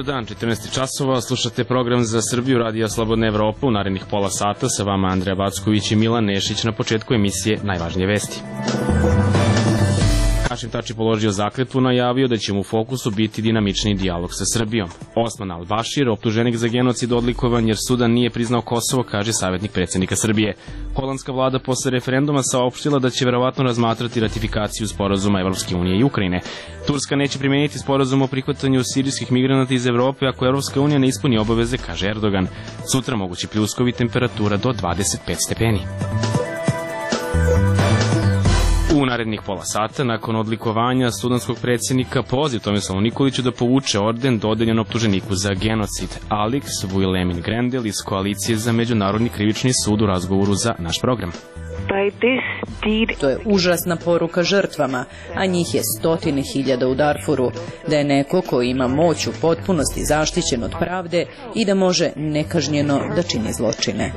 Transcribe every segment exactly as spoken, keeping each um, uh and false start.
dan, četrnaest časova, slušate program za Srbiju Radija Slobodna Evropa. U narednih pola sata sa vama Andreja Backović i Milan Nešić. Na početku emisije najvažnije vesti. Hašim Tači položio zakletvu, najavio da će mu u fokusu biti dinamični dijalog sa Srbijom. Osman al-Bašir, optuženik za genocid, odlikovan jer Sudan nije priznao Kosovo, kaže savjetnik predsjednika Srbije. Holandska vlada posle referenduma saopštila da će verovatno razmatrati ratifikaciju sporazuma Evropske unije i Ukrajine. Turska neće primeniti sporazum o prihvatanju sirijskih migranata iz Evrope ako Evropska unija ne ispuni obaveze, kaže Erdogan. Sutra mogući pljuskovi, temperatura do dvadeset pet stepeni. U narednih pola sata, nakon odlikovanja sudanskog predsjednika, poziv Tomislavu Nikoliću da povuče orden dodeljen optuženiku za genocid. Alex Vuilemin-Grendel iz Koalicije za međunarodni krivični sud u razgovoru za naš program. To je užasna poruka žrtvama, a njih je stotine hiljada u Darfuru, da je neko ko ima moć u potpunosti zaštićen od pravde i da može nekažnjeno da čini zločine.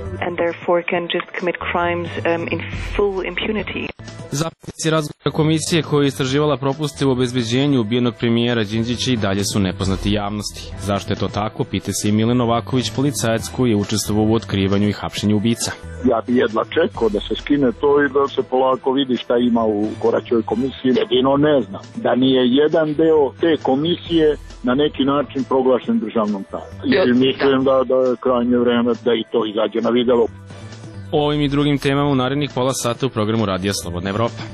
Zapisnici razgovora komisije koja je istraživala propuste u obezbeđenju ubijenog premijera Đinđića i dalje su nepoznati javnosti. Zašto je to tako, pita se i Milan Novaković, policajac koji je učestvovao u otkrivanju i hapšenju ubica. Ja bi jedva čekao da se skine to i da se polako vidi šta ima u Koraćoj komisiji. Jedino ne znam da nije jedan deo te komisije na neki način proglašen državnom tajnom. I mislim da, da je krajnje vreme da i to izađe na videlo. O ovim i drugim temama u narednih pola sata u programu Radija Slobodna Evropa.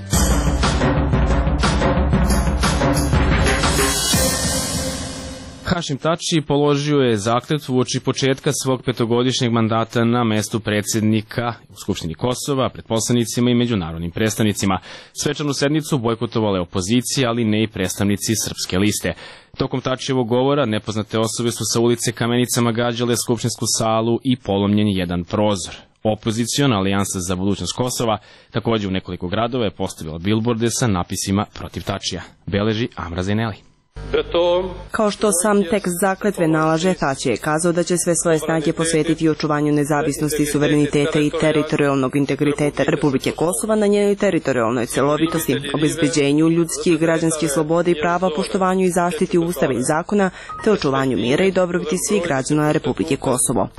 Hašim Tači položio je zakletvu uoči početka svog petogodišnjeg mandata na mestu predsjednika u Skupštini Kosova, pred poslanicima i međunarodnim predstavnicima. Svečanu sednicu bojkotovale opozicije, ali ne i predstavnici Srpske liste. Tokom Tačijevog govora nepoznate osobe su sa ulice kamenicama gađale skupštinsku salu i polomljen jedan prozor. Opoziciona alijansa za budućnost Kosova također u nekoliko gradova je postavila bilborde sa napisima protiv Tačija. Beleži Amra Zeneli. Kao što sam tekst zakletve nalaže, Tači je kazao da će sve svoje snage posvetiti očuvanju nezavisnosti, suvereniteta i teritorijalnog integriteta Republike Kosova na njenoj teritorijalnoj celovitosti, obezbeđenju ljudskih i građanskih sloboda i prava, poštovanju i zaštiti ustava i zakona, te očuvanju mira i dobrobiti svih građana Republike Kosovo.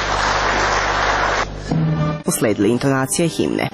Usledila intonacija himne.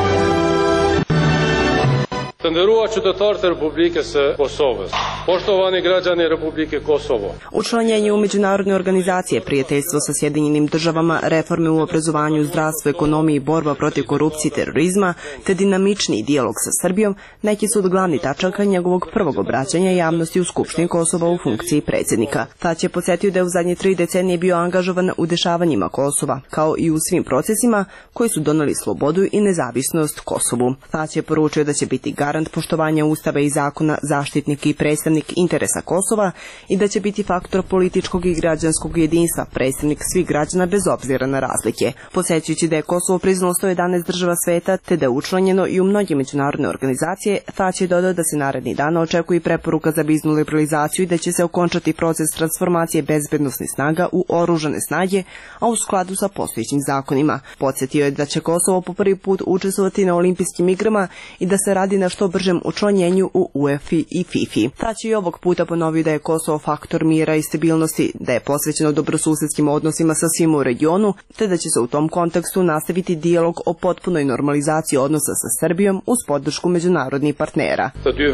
Të nderuar qytetarët e Republikës së Kosovës, poštovani građani Republike Kosovo. Učlanjenje u međunarodne organizacije, prijateljstvo sa Sjedinjenim državama, reforme u obrazovanju, zdravstvu, ekonomiji, borba protiv korupcije i terorizma, te dinamični dijalog sa Srbijom, neki su od glavnih tačaka njegovog prvog obraćanja javnosti u Skupštini Kosova u funkciji predsjednika. Tači je podsjetio da je u zadnje tri decenije bio angažovan u dešavanjima Kosova, kao i u svim procesima koji su doneli slobodu i nezavisnost Kosovu. Tači je poručio da će biti garant poštovanja ustava i zakona, zaštitnik i predstavnik interesa Kosova i da će biti faktor političkog i građanskog jedinstva, predstavnik svih građana bez obzira na razlike. Podsjećajući da je Kosovo priznalo sto jedanaest država sveta te da je učlanjeno i u mnoge međunarodne organizacije, Tači je dodao da se narednih dana očekuje preporuka za viznu liberalizaciju i da će se okončati proces transformacije bezbednosnih snaga u oružane snage, a u skladu sa postojećim zakonima. Podsjetio je da će Kosovo po prvi put učestvovati na olimpijskim igrama i da se radi na što bržem učlanjenju u U E F I i FIFA. Tači i ovog puta ponovio da je Kosovo faktor mira i stabilnosti, da je posvećeno dobrosusedskim odnosima sa svima u regionu, te da će se u tom kontekstu nastaviti dijalog o potpunoj normalizaciji odnosa sa Srbijom uz podršku međunarodnih partnera.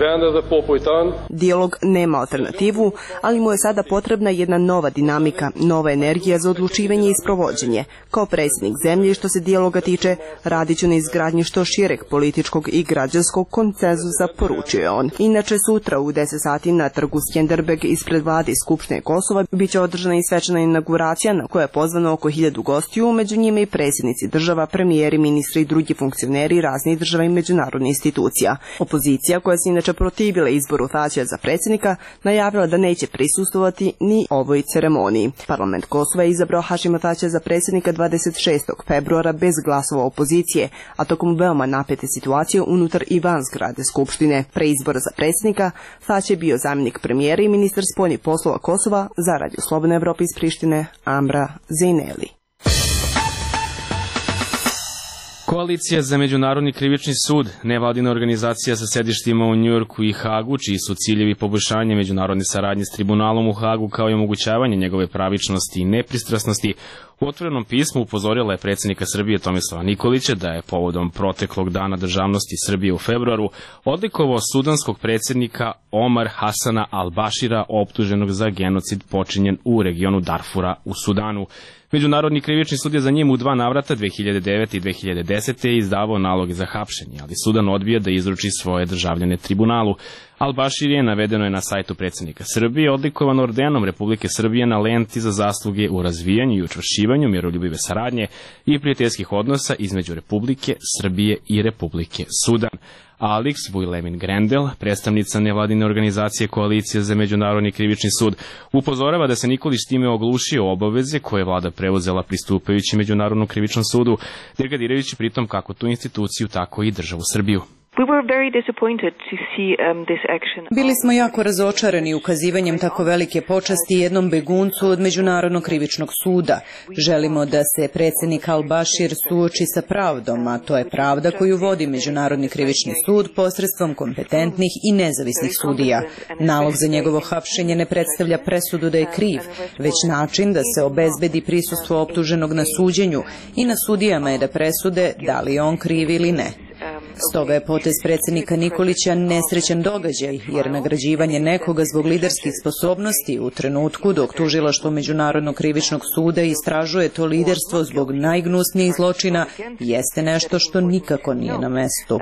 Dijalog nema alternativu, ali mu je sada potrebna jedna nova dinamika, nova energija za odlučivanje i sprovođenje. Kao predsjednik zemlje, što se dijaloga tiče, radit ću na izgradnji što šireg političkog i građanskog konsenzusa, poručio je on. Inače, sutra u deset sati na trgu Skenderbeg ispred vlade Skupštine Kosova biće održana i svečana inauguracija na kojoj je pozvano oko hiljadu gostiju, među njima i predsjednici država, premijeri, ministri i drugi funkcioneri raznih država i međunarodnih institucija. Opozicija, koja se inače protivila izboru Tačija za predsjednika, najavila da neće prisustvovati ni ovoj ceremoniji. Parlament Kosova je izabrao Hašima Tačija za predsjednika dvadeset šestog februara bez glasova opozicije, a tokom veoma napete situacije unutar i van zgrade Skupštine. Pre izbora za predsjednika, Tači je bio zamjenik premijera i ministar spoljnih poslova Kosova. Za Radio Slobodna Evropa iz Prištine, Amra Zeneli. Koalicija za međunarodni krivični sud, nevladina organizacija sa sedištima u Njujorku i Hagu, čiji su ciljevi poboljšanje međunarodne saradnje s tribunalom u Hagu kao i omogućavanje njegove pravičnosti i nepristrasnosti, u otvorenom pismu upozorila je predsjednika Srbije Tomislava Nikolića da je povodom proteklog dana državnosti Srbije u februaru odlikovao sudanskog predsjednika Omar Hasana al-Bashira, optuženog za genocid počinjen u regionu Darfura u Sudanu. Međunarodni krivični sud je za njim u dva navrata dve hiljade devete i dve hiljade desete izdavao naloge za hapšenje, ali Sudan odbija da izruči svoje državljane tribunalu. Al-Bashir je, navedeno je na sajtu predsjednika Srbije, odlikovan ordenom Republike Srbije na lenti za zasluge u razvijanju i učvršćivanju miroljubive saradnje i prijateljskih odnosa između Republike Srbije i Republike Sudan. Alex Vujlemin-Grendel, predstavnica nevladine organizacije Koalicija za međunarodni krivični sud, upozorava da se Nikolić time oglušio obaveze koje je vlada preuzela pristupajući Međunarodnom krivičnom sudu, degradirajući pritom kako tu instituciju, tako i državu Srbiju. Bili smo jako razočarani ukazivanjem tako velike počasti jednom beguncu od Međunarodnog krivičnog suda. Želimo da se predsjednik al-Bashir suoči sa pravdom, a to je pravda koju vodi Međunarodni krivični sud posredstvom kompetentnih i nezavisnih sudija. Nalog za njegovo hapšenje ne predstavlja presudu da je kriv, već način da se obezbedi prisustvo optuženog na suđenju i na sudijama je da presude da li je on kriv ili ne. Stoga je potez predsjednika Nikolića nesrećan događaj, jer nagrađivanje nekoga zbog liderskih sposobnosti u trenutku dok tužilaštvo Međunarodnog krivičnog suda istražuje to liderstvo zbog najgnusnijih zločina jeste nešto što nikako nije na mestu.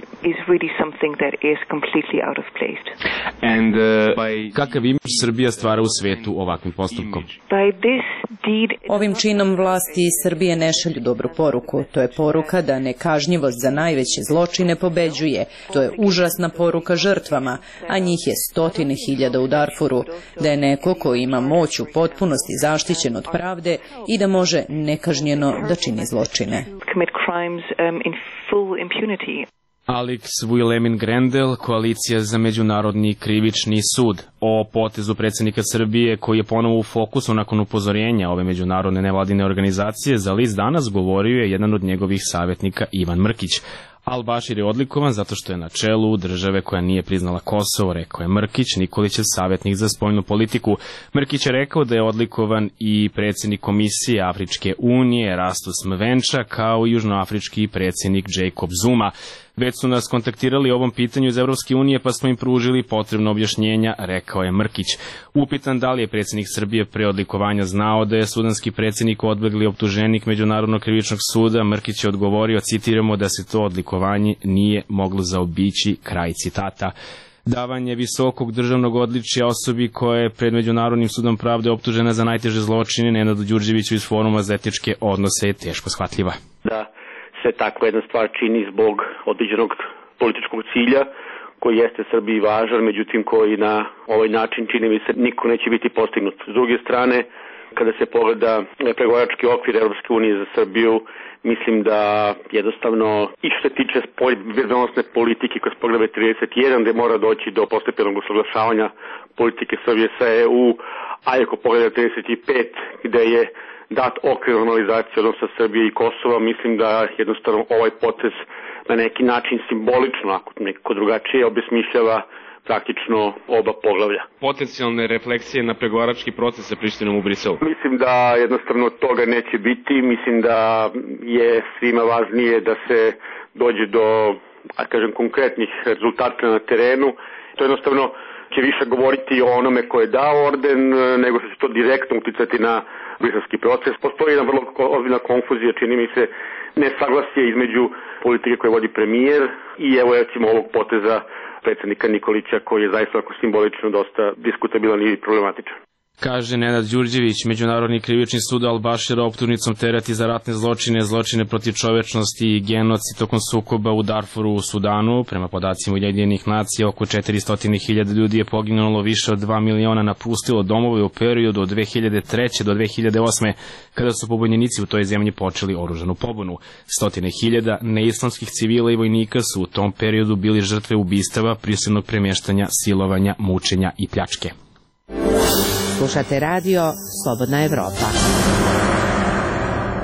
And, uh, kakav imidž Srbija stvara u svetu ovakvim postupkom? Ovim činom vlasti iz Srbije ne šalju dobru poruku. To je poruka da nekažnjivost za najveće zločine pobeđuje. To je užasna poruka žrtvama, a njih je stotine hiljada u Darfuru. Da je neko ko ima moć u potpunosti zaštićen od pravde i da može nekažnjeno da čini zločine. Alex Vujlemin-Grendel, Koalicija za međunarodni krivični sud. O potezu predsjednika Srbije, koji je ponovo u fokusu nakon upozorenja ove međunarodne nevladine organizacije, za list Danas govorio je jedan od njegovih savjetnika Ivan Mrkić. Al-Bashir je odlikovan zato što je na čelu države koja nije priznala Kosovo, rekao je Mrkić, Nikolićev savjetnik za spoljnu politiku. Mrkić je rekao da je odlikovan i predsjednik Komisije Afričke unije Rastus Mvenča, kao i južnoafrički predsjednik Jacob Zuma. Već su nas kontaktirali o ovom pitanju iz Evropske unije, pa smo im pružili potrebno objašnjenja, rekao je Mrkić. Upitan da li je predsjednik Srbije pre odlikovanja znao da je sudanski predsjednik odbegli optuženik Međunarodnog krivičnog suda, Mrkić je odgovorio, citiramo, da se to odlikovanje nije moglo zaobići, kraj citata. Davanje visokog državnog odličja osobi koja je pred Međunarodnim sudom pravde optužena za najteže zločine, Nenadu Đurđeviću iz Foruma za etičke odnose, je teško shvatljiva. Da se takva jedna stvar čini zbog određenog političkog cilja koji jeste Srbiji važan, međutim koji na ovaj način, čini mi se, niko neće biti postignut. S druge strane, kada se pogleda pregovarački okvir Europske unije za Srbiju, mislim da jednostavno i što se tiče bezbednosne politike kroz poglavlje trideset jedan, gde mora doći do postepenog usaglašavanja politike Srbije sa E U, a ako pogleda trideset pet, gde je dat okvir normalizacije odnosa Srbije i Kosova, mislim da jednostavno ovaj potez na neki način simbolično, ako neko drugačije, obesmišljava praktično oba poglavlja. Potencijalne refleksije na pregovarački proces sa Prištinom u Briselu? Mislim da jednostavno toga neće biti. Mislim da je svima važnije da se dođe do, a kažem, konkretnih rezultata na terenu. To jednostavno će više govoriti o onome ko je dao orden, nego što će to direktno uticati na briselski proces. Postoji jedna vrlo ozbiljna konfuzija, čini mi se, nesaglasje između politike koje vodi premijer i evo recimo ovog poteza predsjednika Nikolića, koji je zaista simbolično dosta diskutabilan i problematičan. Kaže Nenad Đurđević, Međunarodni krivični sud al-Bashira optužnicom tereti za ratne zločine, zločine protiv čovečnosti i genocid tokom sukoba u Darfuru u Sudanu. Prema podacima Ujedinjenih nacija, oko četiristo hiljada ljudi je poginulo, više od dva miliona napustilo domove u periodu od dve hiljade treće do dve hiljade osme, kada su pobunjenici u toj zemlji počeli oružanu pobunu. Stotine hiljada neislamskih civila i vojnika su u tom periodu bili žrtve ubistava, prisilnog premještanja, silovanja, mučenja i pljačke. Slušate radio Slobodna Evropa.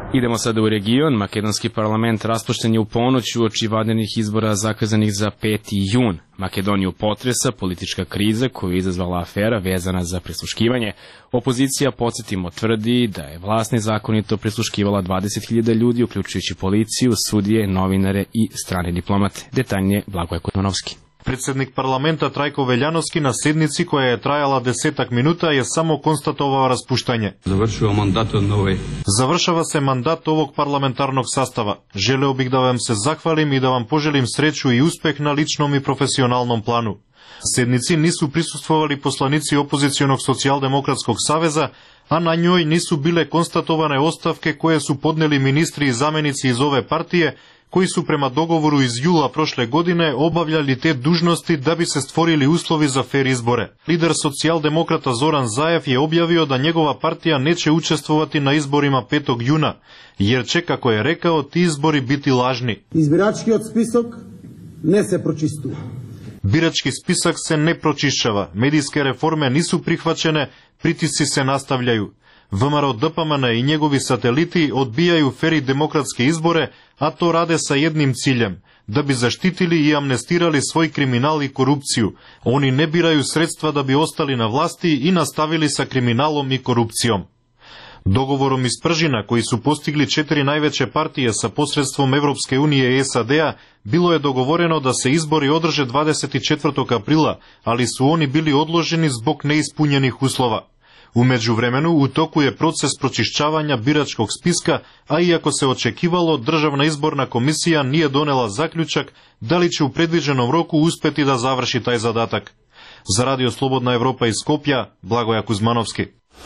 Idemo sada u region. Makedonski parlament raspušten je u ponoć uoči vanrednih izbora zakazanih za peti jun. Makedoniju potresa politička kriza koju je izazvala afera vezana za prisluškivanje. Opozicija, podsjetimo, tvrdi da je vlast nezakonito prisluškivala dvadeset hiljada ljudi, uključujući policiju, sudije, novinare i strane diplomate. Detaljnije Blagoje Kuzmanovski. Predsednik parlamenta Trajko Veljanovski na sednici koja je trajala desetak minuta je samo konstatovao raspuštanje. Završava mandat od nove. Završava se mandat ovog parlamentarnog sastava. Želeo bih da vam se zahvalim i da vam poželim sreću i uspeh na ličnom i profesionalnom planu. Sednici nisu prisustvovali poslanici opozicionog socijaldemokratskog saveza, a na njoj nisu bile konstatovane ostavke koje su podneli ministri i zamenici iz ove partije, koji su prema dogovoru iz jula prošle godine obavljali te dužnosti da bi se stvorili uslovi za fer izbore. Lider socijaldemokrata Zoran Zaev je objavio da njegova partija neće učestvovati na izborima petog juna, jer će, kako je rekao, ti izbori biti lažni. Izbirački od spisok ne se pročistuje. Birački spisak se ne pročišćava, medijske reforme nisu prihvaćene, pritisci se nastavljaju. V M R O D P M N i njegovi sateliti odbijaju fer i demokratske izbore, a to rade sa jednim ciljem, da bi zaštitili i amnestirali svoj kriminal i korupciju. Oni ne biraju sredstva da bi ostali na vlasti i nastavili sa kriminalom i korupcijom. Dogovorom iz Pržina, koji su postigli četiri najveće partije sa posredstvom Evropske unije i S A D-a, bilo je dogovoreno da se izbori održe dvadeset četvrtog aprila, ali su oni bili odloženi zbog neispunjenih uslova. U međuvremenu u toku je proces pročišćavanja biračkog spiska, a iako se očekivalo, Državna izborna komisija nije donela zaključak da li će u predviđenom roku uspeti da završi taj zadatak. Za Radio Slobodna Evropa iz Skopja, Blagoje Kuzmanovski.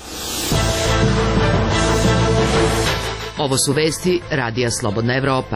Ovo su vesti Radija Slobodna Evropa.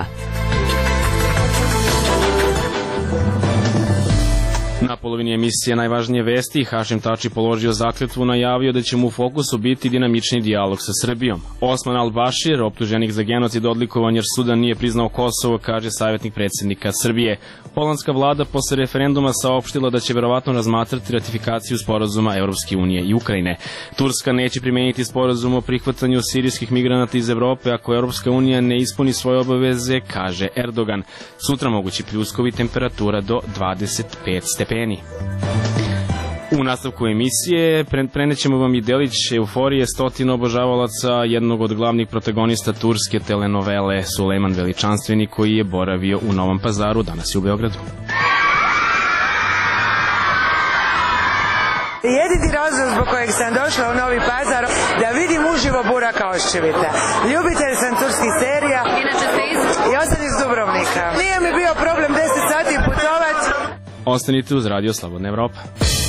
Na polovini emisije najvažnije vesti Hašim Tači položio zakletvu, najavio da će mu u fokusu biti dinamični dijalog sa Srbijom. Osman al-Bašir, optuženik za genocid, odlikovan jer Sudan nije priznao Kosovo, kaže savjetnik predsjednika Srbije. Holandska vlada posle referenduma saopštila da će verovatno razmatrati ratifikaciju sporazuma Evropske unije i Ukrajine. Turska neće primeniti sporazum o prihvatanju sirijskih migranata iz Evrope ako Evropska unija ne ispuni svoje obaveze, kaže Erdogan. Sutra mogući pljuskovi, temperatura do dvadeset pet stepeni. U nastavku emisije prenećemo vam i delić euforije stotina obožavalaca jednog od glavnih protagonista turske telenovele Sulejman Veličanstveni, koji je boravio u Novom Pazaru, danas je u Beogradu. Jedini razlog zbog kojeg sam došla u Novi Pazar da vidim uživo Buraka Oščevita. Ljubitelj sam turskih serija i ja sam iz Dubrovnika. Nije mi bio problem deset sati putovati. Ostanite uz Radio Slobodna Evropa.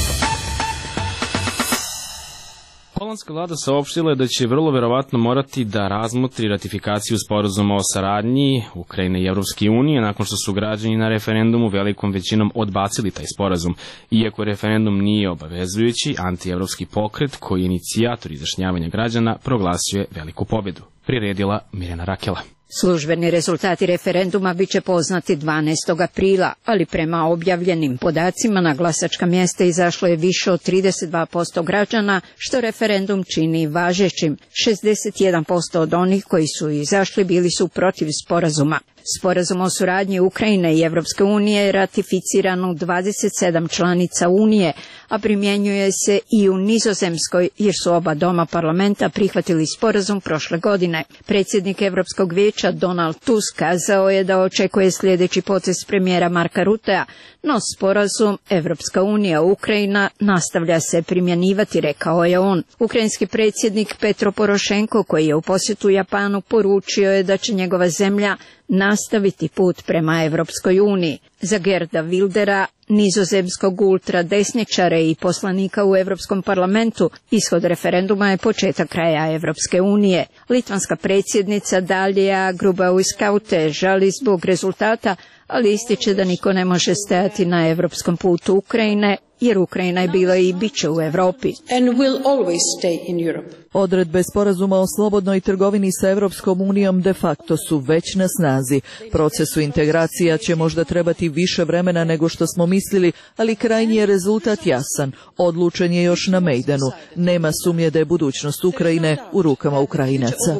Holandska vlada saopštila je da će vrlo verovatno morati da razmotri ratifikaciju sporazuma o saradnji Ukrajine i Evropske unije nakon što su građani na referendumu velikom većinom odbacili taj sporazum. Iako referendum nije obavezujući, antievropski pokret koji je inicijator izjašnjavanja građana proglasio je veliku pobedu. Priredila Mirjana Rakela. Službeni rezultati referenduma biće poznati dvanaestog aprila, ali prema objavljenim podacima na glasačka mjesta izašlo je više od trideset dva posto građana, što referendum čini važećim. šezdeset jedan posto od onih koji su izašli bili su protiv sporazuma. Sporazum o suradnji Ukrajine i Evropske unije je ratificiran u dvadeset sedam članica Unije, a primjenjuje se i u Nizozemskoj, jer su oba doma parlamenta prihvatili sporazum prošle godine. Predsjednik Evropskog vijeća Donald Tusk kazao je da očekuje sljedeći potez premijera Marka Rutea, no sporazum Evropska unija Ukrajina nastavlja se primjenjivati, rekao je on. Ukrajinski predsjednik Petro Porošenko, koji je u posjetu Japanu, poručio je da će njegova zemlja nastaviti put prema Evropskoj uniji. Za Gerda Wildera, nizozemskog ultradesničara i poslanika u Evropskom parlamentu, ishod referenduma je početak kraja Evropske unije. Litvanska predsjednica Dalija Grubauskaite žali zbog rezultata, ali ističe da niko ne može stajati na evropskom putu Ukrajine jer Ukrajina je bila i bit će u Evropi. Odredbe sporazuma o slobodnoj trgovini sa Evropskom unijom de facto su već na snazi. Procesu integracija će možda trebati više vremena nego što smo mislili, ali krajnji je rezultat jasan. Odlučen je još na Mejdanu. Nema sumnje da je budućnost Ukrajine u rukama Ukrajinaca.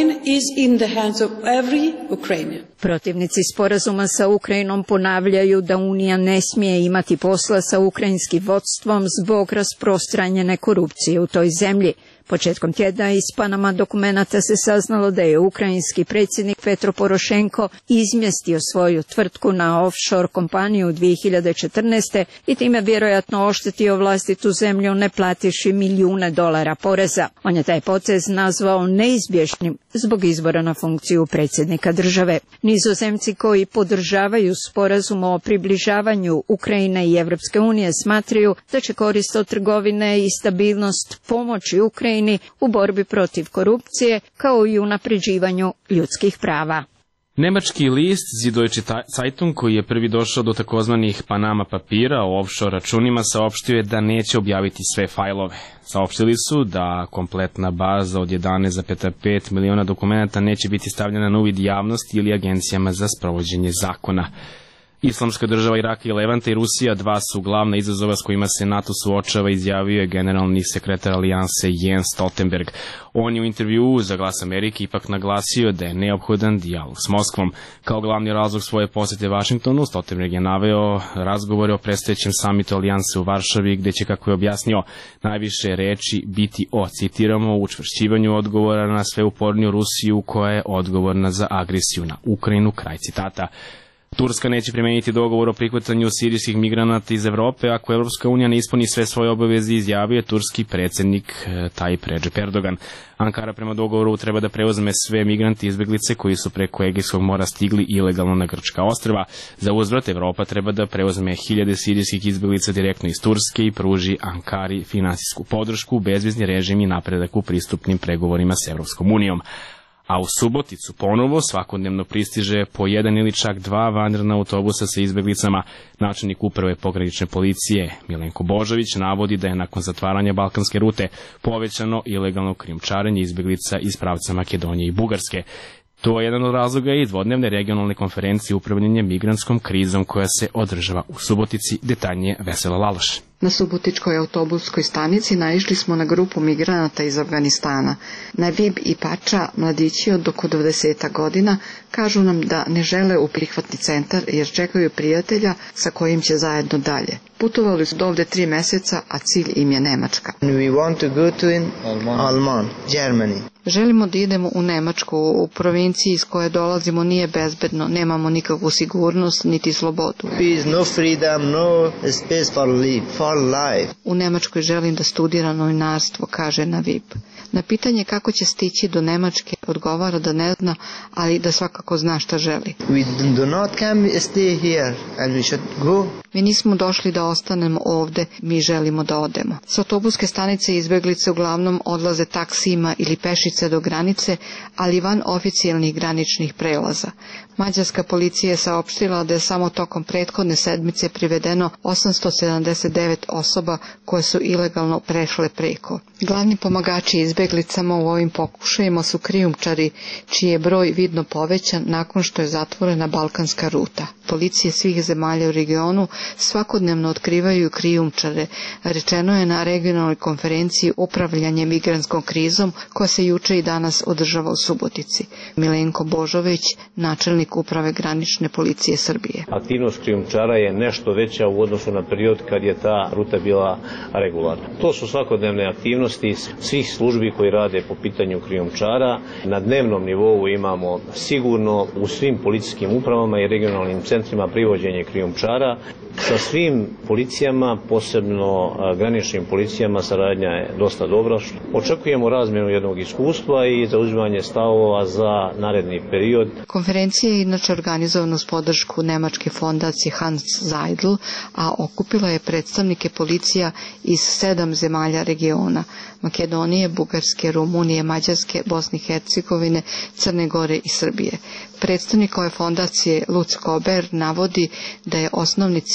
Protivnici sporazuma sa Ukrajinom ponavljaju da Unija ne smije imati posla sa ukrajinskim vodstvom zbog rasprostranjene korupcije u toj zemlji. Početkom tjedna iz Panama dokumenata se saznalo da je ukrajinski predsjednik Petro Porošenko izmjestio svoju tvrtku na offshore kompaniju dvije hiljade četrnaeste. i time vjerojatno oštetio vlastitu zemlju ne plativši milijune dolara poreza. On je taj potez nazvao neizbježnim zbog izbora na funkciju predsjednika države. Nizozemci koji podržavaju sporazum o približavanju Ukrajine i Evropske unije smatraju da će korist od trgovine i stabilnost pomoći Ukrajini u borbi protiv korupcije kao i unapređivanju ljudskih prava. Nemački list Süddeutsche Zeitung, koji je prvi došao do takozvanih Panama papira o offshore računima, saopštio je da neće objaviti sve fajlove. Saopštili su da kompletna baza od jedanaest zarez pet miliona dokumenta neće biti stavljena na uvid javnosti ili agencijama za sprovođenje zakona. Islamska država Iraka i Levanta i Rusija dva su glavna izazova s kojima se NATO suočava, izjavio je generalni sekretar alijanse Jens Stoltenberg. On je u intervjuu za Glas Amerike ipak naglasio da je neophodan dijalog s Moskvom. Kao glavni razlog svoje posjete Vašingtonu, Stoltenberg je naveo razgovore o predstojećem samitu alijanse u Varšavi, gde će, kako je objasnio, najviše reči biti o, citiramo, učvršćivanju odgovora na sve uporniju Rusiju koja je odgovorna za agresiju na Ukrajinu, kraj citata. Turska neće primeniti dogovor o prihvatanju sirijskih migranata iz Evrope ako Evropska unija ne ispuni sve svoje obaveze, izjavio je turski predsjednik Tayyip Recep Erdogan. Ankara prema dogovoru treba da preuzme sve migranti i izbeglice koji su preko Egejskog mora stigli ilegalno na grčka ostrva. Za uzvrat Evropa treba da preuzme hiljade sirijskih izbeglica direktno iz Turske i pruži Ankari finansijsku podršku, bezvizni režim i napredak u pristupnim pregovorima s Evropskom unijom. A u Suboticu ponovo svakodnevno pristiže po jedan ili čak dva vanredna autobusa sa izbeglicama. Načelnik uprave pogranične policije Milenko Božović navodi da je nakon zatvaranja balkanske rute povećano ilegalno krijumčarenje izbeglica iz pravca Makedonije i Bugarske. To je jedan od razloga i dvodnevne regionalne konferencije upravljanja migrantskom krizom koja se održava u Subotici, detaljnije Vesela Laloš. Na Subotičkoj autobuskoj stanici naišli smo na grupu migranata iz Afganistana. Navib i Pača, mladići od oko dvadeset godina, kažu nam da ne žele u prihvatni centar jer čekaju prijatelja sa kojim će zajedno dalje. Putovali su do ovde tri meseca, a cilj im je Nemačka. We want to go to in Alman, Germany. Želimo da idemo u Nemačku, u provinciji iz koje dolazimo nije bezbedno, nemamo nikakvu sigurnost niti slobodu. Peace, no freedom, no space for life, for life. U Nemačkoj želim da studiram novinarstvo, kaže Navib. Na pitanje kako će stići do Nemačke odgovara da ne zna, ali da svakako zna šta želi. We do not come stay here and we should go. Mi nismo došli da ostanemo ovde, mi želimo da odemo. S autobuske stanice izbeglice uglavnom odlaze taksijima ili pešice do granice, ali van oficijalnih graničnih prelaza. Mađarska policija je saopštila da je samo tokom prethodne sedmice privedeno osamsto sedamdeset devet osoba koje su ilegalno prešle preko. Glavni pomagači izbeglicama u ovim pokušajima su krijumčari, čiji je broj vidno povećan nakon što je zatvorena balkanska ruta. Policije svih zemalja u regionu svakodnevno otkrivaju krijumčare, rečeno je na regionalnoj konferenciji upravljanje migrantskom krizom koja se juče i danas održava u Subotici. Milenko Božović, načelnik uprave granične policije Srbije. Aktivnost krijumčara je nešto veća u odnosu na period kad je ta ruta bila regularna. To su svakodnevne aktivnosti svih službi koji rade po pitanju krijumčara. Na dnevnom nivou imamo sigurno u svim policijskim upravama i regionalnim centrima privođenje krijumčara. Sa svim policijama, posebno graničnim policijama, saradnja je dosta dobra. Očekujemo razmjenu jednog iskustva i zauzimanje stavova za naredni period. Konferencija je inače organizovana uz podršku nemačke fondacije Hans Seidel, a okupila je predstavnike policija iz sedam zemalja regiona: Makedonije, Bugarske, Rumunije, Mađarske, Bosne i Hercegovine, Crne Gore i Srbije. Predstavnik ove fondacije Lutz Kober navodi da je osnovni cilj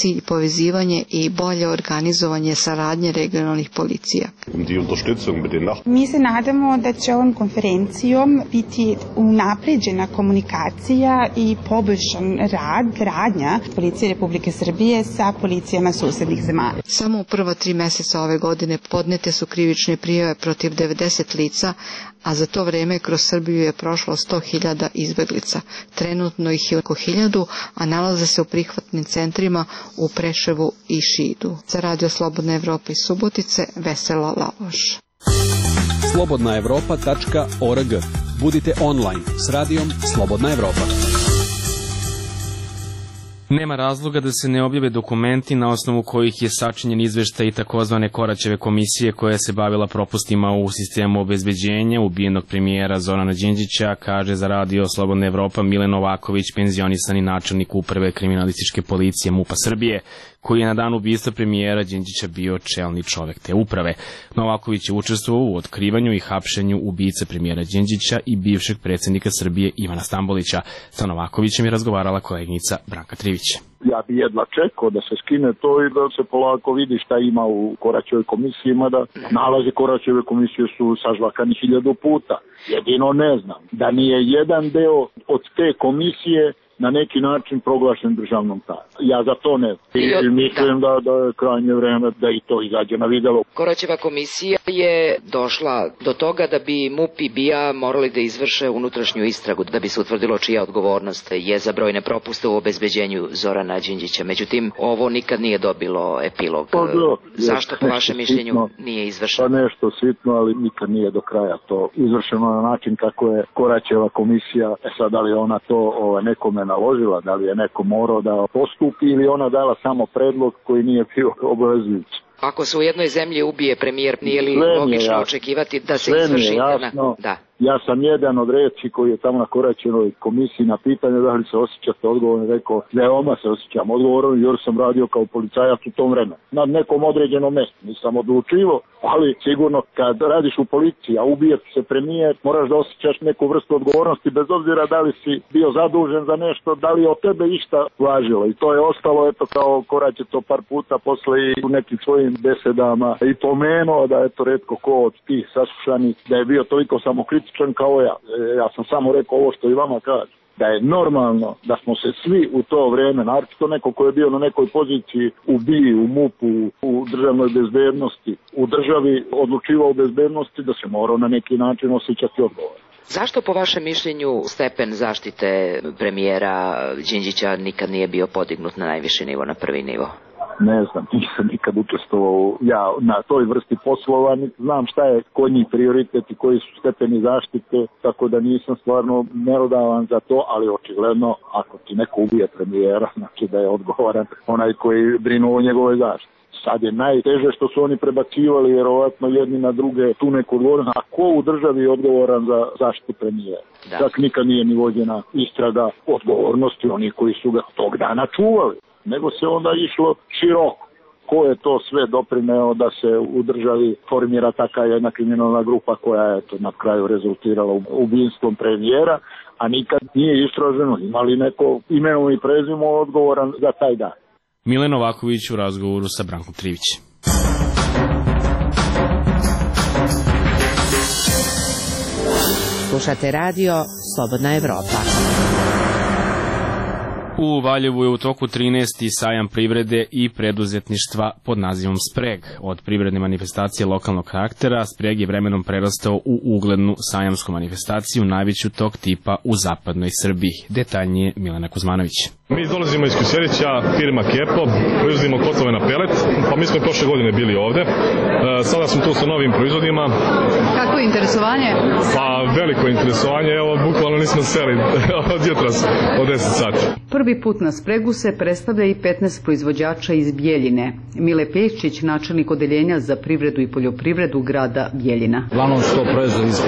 cilj povezivanje i bolje organizovanje saradnje regionalnih policija. Mi se nadamo da će ovom konferencijom biti unapređena komunikacija i poboljšan rad, radnja Policije Republike Srbije sa policijama susednih zemalja. Samo u prva tri meseca ove godine podnete su krivične prijave protiv devedeset lica, a za to vreme kroz Srbiju je prošlo sto hiljada izbeglica. Trenutno ih je oko hiljadu, a nalaze se u prihvatnim centrima u Preševu i Šidu. Za Radio Slobodna Evropa iz Subotice, Vesela Lavoš. slobodna evropa tačka org. Budite online s radijom Slobodna Evropa. Nema razloga da se ne objave dokumenti na osnovu kojih je sačinjen izveštaj i takozvane Koraćeve komisije koja se bavila propustima u sistemu obezbeđenja ubijenog premijera Zorana Đinđića, kaže za Radio Slobodna Evropa Milen Novaković, penzionisani načelnik uprave kriminalističke policije MUP-a Srbije, koji je na dan ubistva premijera Đinđića bio čelni čovek te uprave. Novaković je učestvovao u otkrivanju i hapšenju ubice premijera Đinđića i bivšeg predsjednika Srbije Ivana Stambolića. Sa Novakovićem je razgovarala koleginica Branka Trivić. Ja bi jedva čekao da se skine to i da se polako vidi šta ima u Koraćevoj komisiji, mada nalazi Koraćeve komisije su sažvakani hiljadu puta. Jedino ne znam da nije jedan deo od te komisije na neki način proglašen državnom tajnom. Ja za to ne znam. I mislim da, da je krajnje vreme da i to izađe na videlo. Koraćeva komisija je došla do toga da bi MUP i B I A morali da izvrše unutrašnju istragu da bi se utvrdilo čija odgovornost je za brojne propuste u obezbeđenju Zorana Đinđića. Međutim, ovo nikad nije dobilo epilog. Pa, da, Zašto po vašem mišljenju sitno, nije izvršeno? Pa nešto sitno, ali nikad nije do kraja to izvršeno na način kako je Koraćeva komisija. E sad, da li ona to ovaj, nekome naložila, da li je neko morao da postupi ili ona dala samo predlog koji nije bio obavezujući. Ako se u jednoj zemlji ubije premijer, nije li logično očekivati da se izvrši? Jasno. Da. Ja sam jedan od reći koji je tamo na Koraćevoj komisiji na pitanje da li se osjećate odgovorno, rekao veoma se osjećam odgovorno jer sam radio kao policajac u tom vremenu. Na nekom određenom mjestu nisam odlučivo, ali sigurno kad radiš u policiji, a ubije se premijer, moraš da osjećaš neku vrstu odgovornosti bez obzira da li si bio zadužen za nešto, da li je od tebe išta važilo. I to je ostalo, eto kao Korać je to par puta posle i u nekim svojim besedama i pomenuo da eto retko ko od tih saslušanih da je bio toliko samokritičan kao ja. Ja sam samo rekao ovo što i vama kaže. Da je normalno da smo se svi u to vrijeme, naročito neko ko je bio na nekoj poziciji u B I, u MUP-u, u državnoj bezbednosti, u državi odlučivao o bezbednosti, da se morao na neki način osjećati odgovorno. Zašto po vašem mišljenju stepen zaštite premijera Đinđića nikad nije bio podignut na najviši nivo, na prvi nivo? Ne znam, nisam nikad učestvovao ja na toj vrsti poslova, znam šta je kod njih prioritet i koji su stepeni zaštite, tako da nisam stvarno merodavan za to, ali očigledno ako ti neko ubije premijera, znači da je odgovoran onaj koji brinu o njegove zaštite. Sad je najteže što su oni prebacivali vjerovatno jedni na druge tu neku odgovornost, a ko u državi je odgovoran za zaštitu premijera? Da. Čak nikad nije ni vođena istraga odgovornosti onih koji su ga tog dana čuvali, nego se onda išlo široko. Ko je to sve doprineo da se u državi formira taka jedna kriminalna grupa koja je to na kraju rezultirala ubijstvom premijera, a nikad nije istraženo imali neko imenom i prezimom odgovoran za taj dan. Milen Novaković u razgovoru sa Brankom Trivić. Slušate radio Slobodna Evropa. U Valjevu je u toku trinaesti sajam privrede i preduzetništva pod nazivom Spreg. Od privredne manifestacije lokalnog karaktera, Spreg je vremenom prerastao u uglednu sajamsku manifestaciju, najveću tog tipa u zapadnoj Srbiji. Detaljnije Milena Kuzmanović. Mi dolazimo iz Kosjerića, firma Kepo, proizvodimo kotlove na pelet, pa mi smo i prošle godine bili ovde. E, sada smo tu sa novim proizvodima. Kako je interesovanje? Pa veliko interesovanje, evo bukvalno nismo seli od jutros od deset sati. Prvi put na Spregu se predstavlja i petnaest proizvođača iz Bjeljine. Mile Pešić, načelnik odeljenja za privredu i poljoprivredu grada Bjeljina. Uglavnom su to proizvodi iz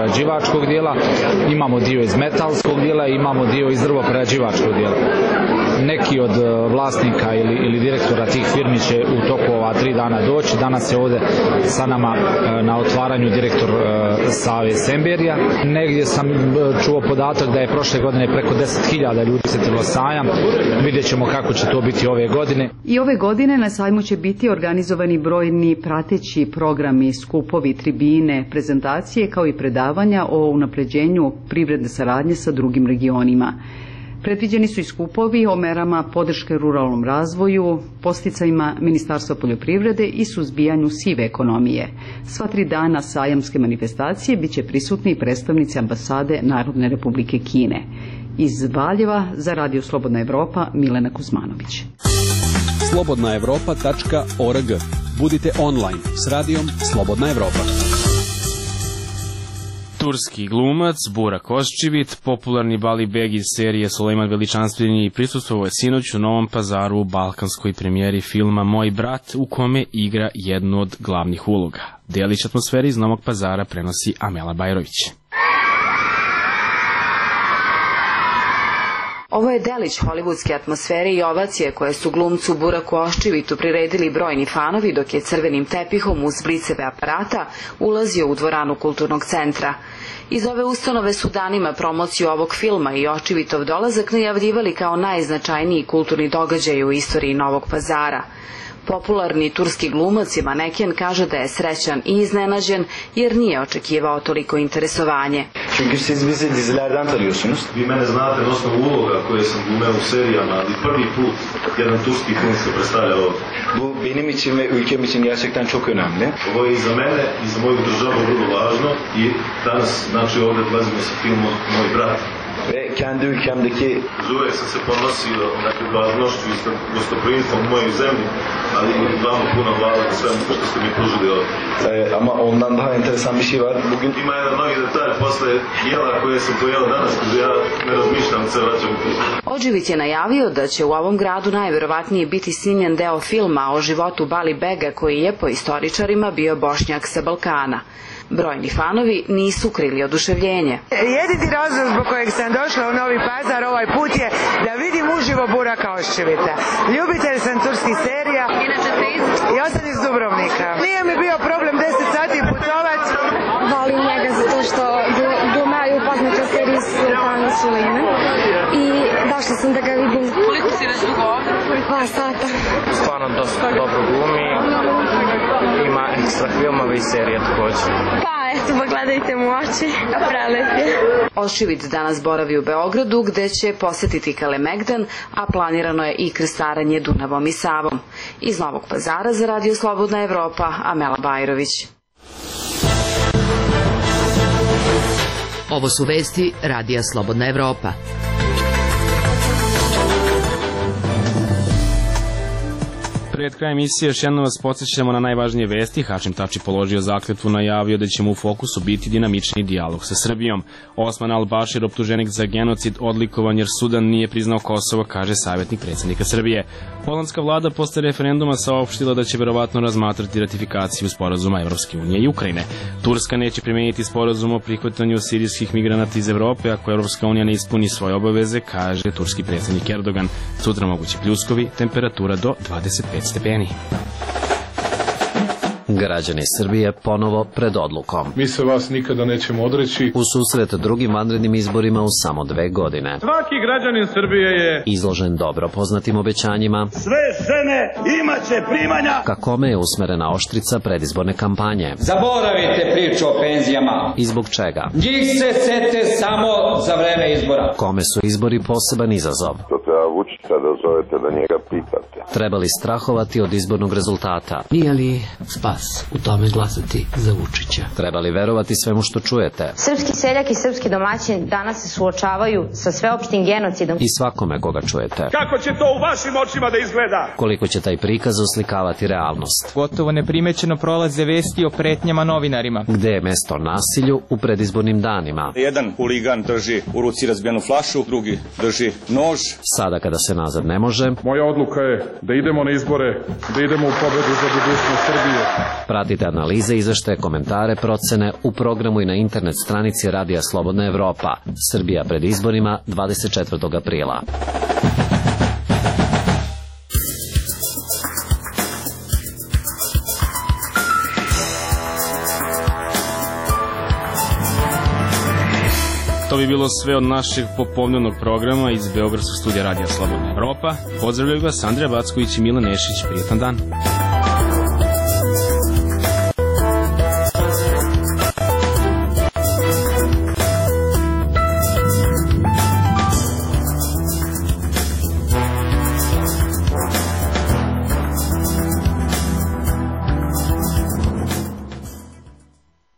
prehrambeno-prerađivačkog dijela, imamo dio iz metalskog dijela i imamo dio iz drvo-prerađivačkog dijela. neki od vlasnika ili, ili direktora tih firmi će u toku ova tri dana doći. Danas je ovde sa nama na otvaranju direktor Save Semberija. Negdje sam čuo podatak da je prošle godine preko deset hiljada ljudi setilo sajam. Vidjet ćemo kako će to biti ove godine. I ove godine na sajmu će biti organizovani brojni prateći programi, skupovi, tribine, prezentacije kao i predavanja o unapređenju privredne saradnje sa drugim regionima. Predviđeni su i skupovi o merama podrške ruralnom razvoju, podsticajima Ministarstva poljoprivrede i suzbijanju sive ekonomije. Sva tri dana sajamske manifestacije biće prisutni i predstavnici ambasade Narodne Republike Kine. Iz Valjeva za Radio Slobodna Evropa Milena Kuzmanović. slobodna evropa tačka org. Budite online s radijom Slobodna Evropa. Turski glumac Burak Ozčivit, popularni Bali Beg iz serije Sulejman Veličanstveni, prisustvovao je sinoć u Novom Pazaru u balkanskoj premijeri filma Moj brat, u kome igra jednu od glavnih uloga. Delić atmosfere iz Novog Pazara prenosi Amela Bajrović. Ovo je delić hollywoodske atmosfere i ovacije koje su glumcu Buraku Ozčivitu priredili brojni fanovi dok je crvenim tepihom uz bliceve aparata ulazio u dvoranu kulturnog centra. Iz ove ustanove su danima promociju ovog filma i Ozčivitov dolazak najavljivali kao najznačajniji kulturni događaj u istoriji Novog Pazara. Popularni turski glumac i maneken kaže da je srećan i iznenađen jer nije očekivao toliko interesovanje. Çünkü siz bizi dizilerden tanıyorsunuz. Vi mene znate na osnovu uloga koje sam glumeo u serijama, ali prvi put jedan turski film se predstavlja ovdje. Bu benim için ve ülkem için gerçekten çok önemli. Ovo je i za mene i za moju državu vrlo važno i danas znači ovdje dolazimo sa filmom Moj brat. Ve kendi ülkemdeki uvijek sam se ponosio dakle, važnošću i gostoprimstvom u mojoj zemlji, ali vama puno hvala na svemu što ste mi pružili ovdje. E, ama ondan daha enteresan bir şey var. Bugün ima jedan novi detalj posle jela koje sam pojela danas, kada ja ne razmišljam, se vraćam u kuću. Ozčivit je najavio da će u ovom gradu najverovatnije biti snimljen deo filma o životu Bali Bega koji je po istoričarima bio Bošnjak sa Balkana. Brojni fanovi nisu krili oduševljenje. Jedini razlog zbog kojeg sam došla u Novi Pazar ovaj put je da vidim uživo Buraka Ozčivita. Ljubitelj sam turskih serija i ja sam iz Dubrovnika. Nije mi bio problem deset sati putovat. Volim njega zato što glumaju poznate serije Sultana Sulejman i došla sam da ga vidim. Koliko si već dugo ovdje? Dva sata. Stvarno dosta dobro glumi, ima ekstra filmove i serije također. Pa eto, pogledajte mu oči, prelep je. Ozčivit danas boravi u Beogradu gde će posetiti Kalemegdan, a planirano je i krstarenje Dunavom i Savom. Iz Novog Pazara za Radio Slobodna Evropa, Amela Bajrović. Ovo su vesti Radija Slobodna Evropa. Pred krajem emisije još jednom vas podsjećamo na najvažnije vesti. Hašim Tači položio zakletvu, najavio da će mu u fokusu biti dinamični dijalog sa Srbijom. Osman al-Bašir, optuženik za genocid, odlikovan jer Sudan nije priznao Kosovo, kaže savjetnik predsjednika Srbije. Holandska vlada posle referenduma saopštila da će verovatno razmatrati ratifikaciju sporazuma Evropske unije i Ukrajine. Turska neće primeniti sporazum o prihvatanju sirijskih migranata iz Evrope ako Evropska unija ne ispuni svoje obaveze, kaže turski predsjednik Erdogan. Sutra mogući pljuskovi, temperatura do dvadeset pet stepeni. Građani Srbije ponovo pred odlukom. Mi se vas nikada nećemo odreći. U susret drugim vanrednim izborima u samo dve godine. Svaki građanin Srbije je izložen dobro poznatim obećanjima. Sve žene imaće primanja. Ka kome je usmerena oštrica predizborne kampanje. Zaboravite priču o penzijama. I zbog čega? Njih se sete samo za vreme izbora. Kome su izbori poseban izazov? To treba Vučića da zovete da njega pitate. Treba li strahovati od izbornog rezultata? Nije li spas u tome glasati za Vučića? Treba li verovati svemu što čujete? Srpski seljak i srpski domaćin danas se suočavaju sa sveopštim genocidom. I svakome koga čujete. Kako će to u vašim očima da izgleda? Koliko će taj prikaz oslikavati realnost? Gotovo neprimećeno prolaze vesti o pretnjama novinarima. Gde je mesto nasilju u predizbornim danima? Jedan huligan drži u ruci razbijenu flašu, drugi drži nož. Sada kada se nazad ne može. Moja odluka je da idemo na izbore, da idemo u pobedu za budućnost Srbije. Pratite analize, izveštaje, komentare, procene u programu i na internet stranici Radija Slobodna Evropa. Srbija pred izborima dvadeset četvrtog aprila. To bi bilo sve od našeg popodnevnog programa iz Beogradskog studija Radija Slobodna Evropa. Pozdravljaju vas Andrija Backović i Milan Nešić. Prijetan dan.